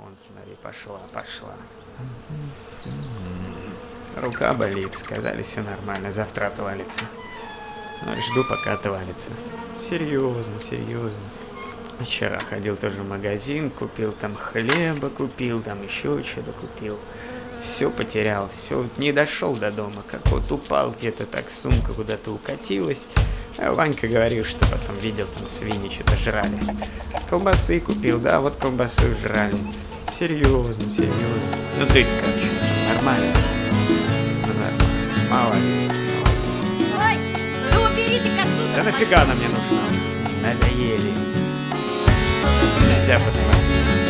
Вон, смотри, пошла. Рука болит, сказали, все нормально, завтра отвалится. Жду, пока отвалится. Серьезно. Вчера ходил тоже в магазин, купил там хлеба, купил там еще что-то купил. Все потерял, все, не дошел до дома, как вот упал где-то так, сумка куда-то укатилась. А Ванька говорил, что потом видел, там свиньи что-то жрали. Колбасы купил, да, вот колбасы жрали. Серьезно. Ну ты как чувствуешь, нормально? Ну нормально, молодец. Ой, вы уберите-ка отсюда. Да нафига она мне нужна? Надоели. На себя посмотри.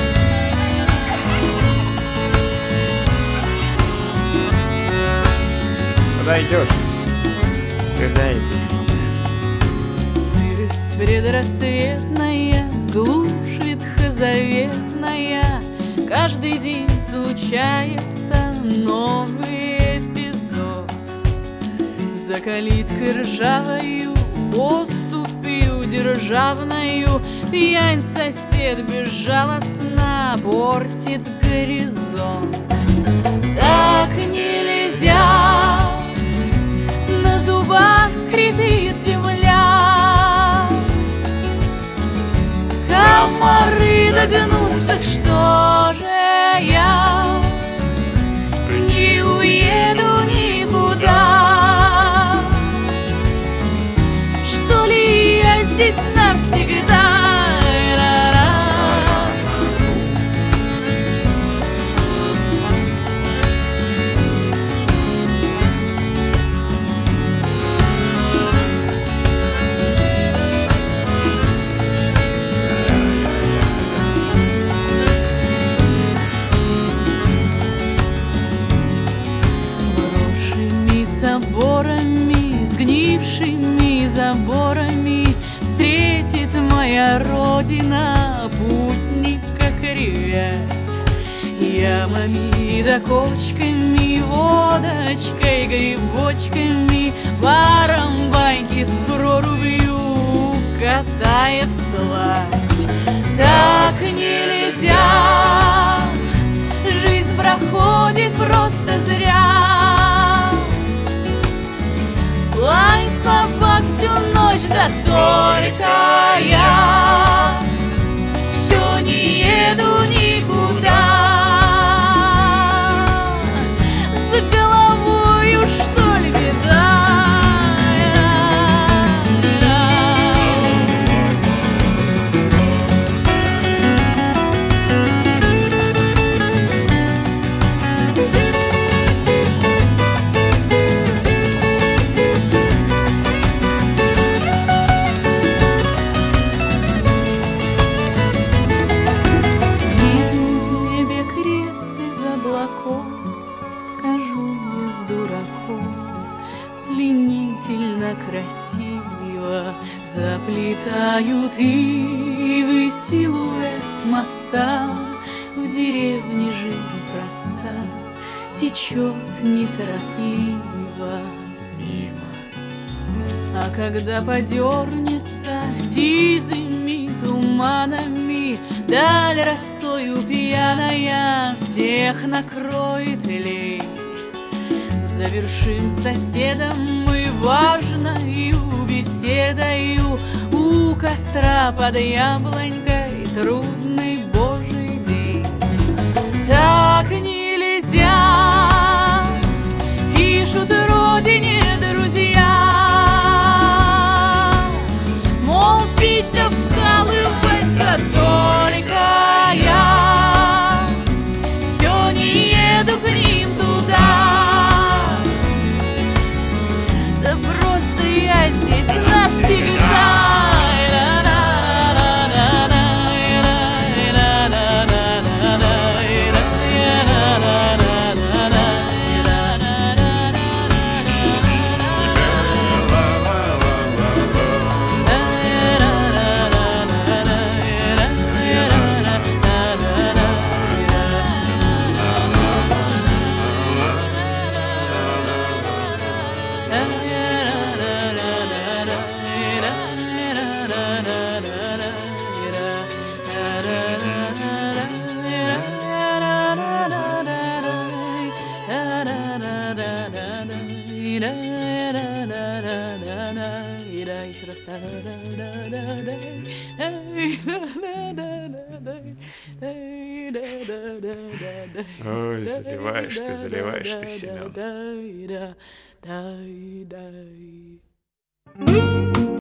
Куда идешь? Куда идешь? Сырость предрассветная, глушь ветхозаветная. Каждый день случается новый эпизод. За калиткой ржавою, поступью державною, пьянь сосед безжалостно портит горизонт. Так нельзя, на зубах скрипит земля. Комары да гнус, так что же я не уеду никуда? Что ли я здесь навсегда? Соборами, сгнившими заборами встретит моя родина путника кривясь. Ямами да кочками, водочкой, грибочками, паром баньки с прорубью катает всласть. Так нельзя, жизнь проходит просто зря. Лай собак всю ночь, да только я все не еду никуда. С головою, что ли, беда? Пленительно красиво заплетают ивы силуэт моста. В деревне жизнь проста, течет неторопливо мимо. А когда подернется сизыми туманами, даль росою пьяная всех накроет лень. Завершим соседом мы важною беседою у костра под яблонькой трудный божий день. Так нельзя, пишут родине друзья, мол, пить да вкалывать, да только я все не еду к ним туда. Да просто я здесь навсегда. Ой, заливаешь ты, Семен.